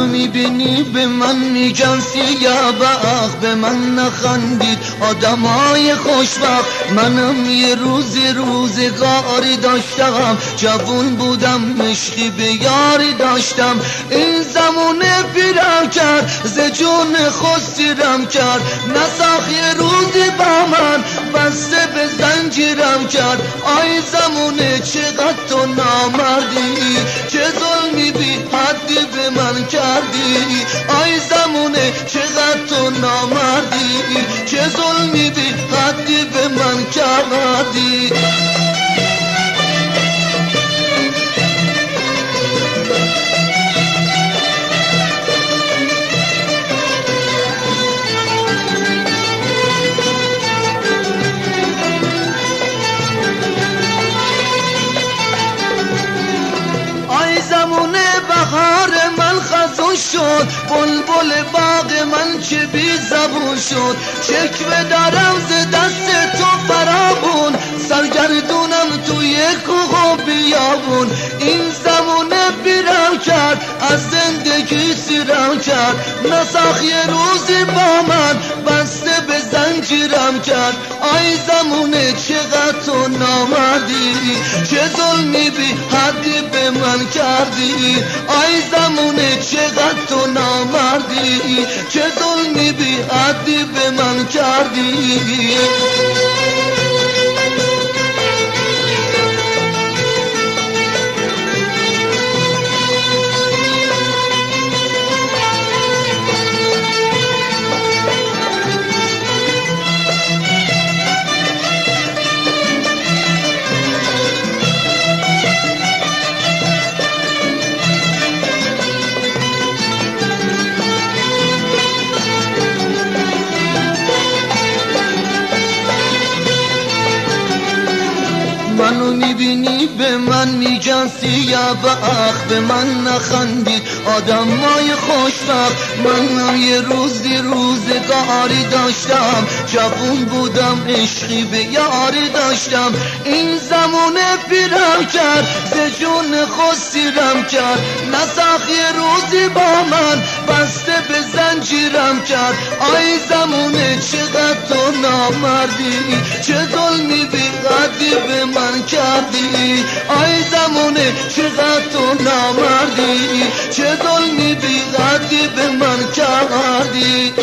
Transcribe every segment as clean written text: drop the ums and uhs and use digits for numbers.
منو میبینی به من میگن سیاه بخت، به من نخندید آدمای خوشبخت. منم یه روزگاری داشتم، جوون بودم عشقی به یاری داشتم. این زمونه پیرم کرد ز جون خود سیرم کرد، نساخ یه روزی با من بسته به زنجیرم کرد. آی زمونه چقدر تو نامردی، چه ظلمی بی حدی به من کردی. آی زمونه چقدر تو نامردی، چه ظلمی بی حدی به من کردی. بهار من خزون شد، بلبل باغ من چه بی زبون شد. شکوه دارم ز دست تو فرابون، سرگردونم توی کوه و بیابون. این زمونه بیرم کرد از زندگی سیرم کرد، نساخ یه روزی با من بسته به زنجیرم کرد. آی زمونه چقدر تو نامردی، چه ظلمی بی حدی به من کردی. آی زمونه چقدر تو نامردی، چه ظلمی بی حدی به من کردی. منو میبینی به من میگن سیاه بخت، به من نخندید آدمای خوشبخت. منم یه روزگاری داشتم، جوون بودم عشقی به یاری داشتم. این زمونه پیرم کرد ز جون خود سیرم کرد، نساخ یه روزی با من بسته به زنجیرم کرد. آی زمونه چقدر تو نامردی، چه ظلمی بی حدی به من کردی. آی زمونه چقدر تو نامردی، چه ظلمی بی حدی به من کردی.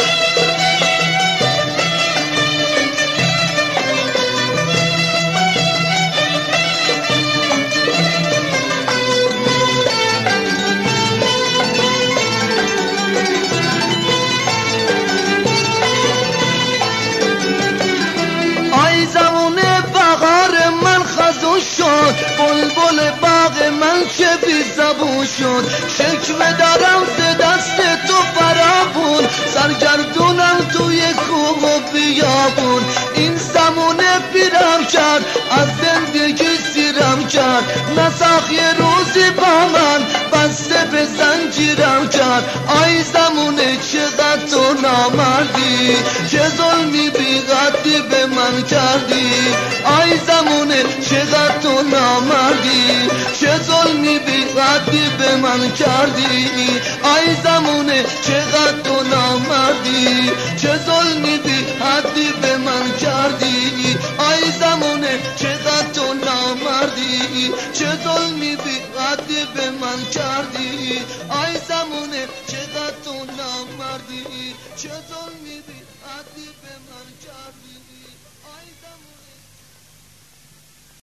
بلبل باغ من چه بی زبون شد. شکوه دارم ز دست تو فرابون، سرگردونم توی کوه و بیابون. این زمونه پیرم کرد از زندگی سیرم کرد، نساخ یه روزی با من بسته به زنجیرم کرد. آی زمونه چقدر تو نامردی، چه ظلمی بی حدی به من کردی. آی زمونه چقدر تو نامردی، چه ظلمی بی حدی به من کردی. آی زمونه چقدر تو نامردی، چه ظلمی بی حدی به من کردی. آی زمونه چقدر تو نامردی، چه ظلمی بی حدی به من کردی. آی زمونه چقدر تو نامردی، چه ظلمی بی حدی به من کردی. آی زمونه